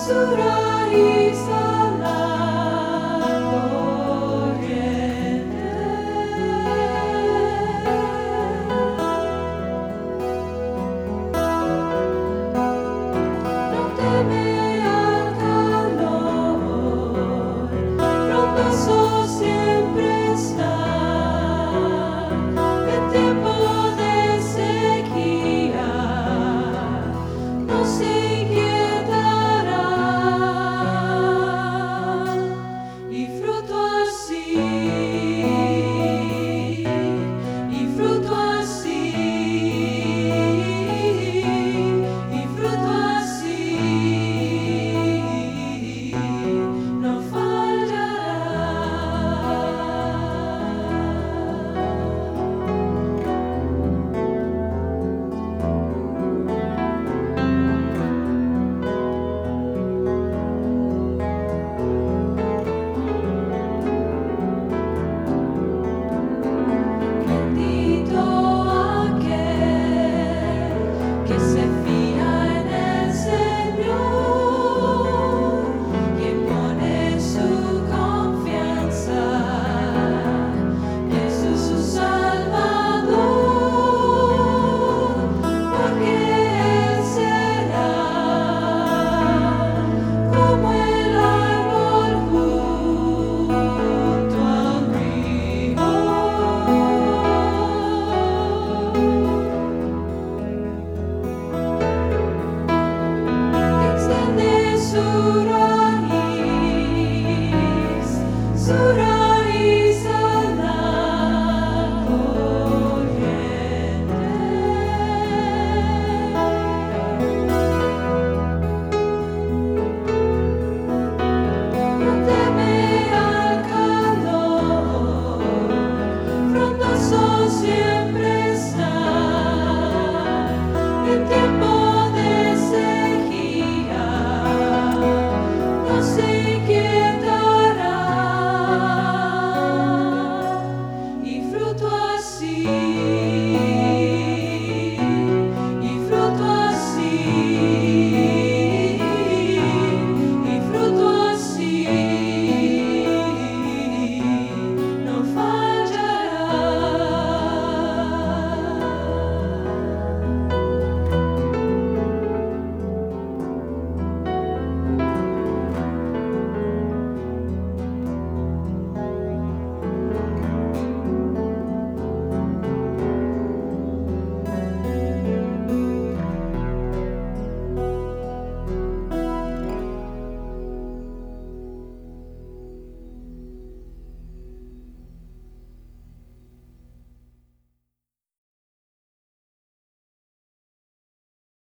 su raíz a la corriente. No teme al calor, frondoso siempre está. En tiempo de sequía no se inquietará, y fruto así, y fruto así, y fruto así no fallará. Bendito aquel que se fía en el Señor, quien pone su confianza en Jesús su Salvador, porque Él será como el árbol junto al río. Extiende su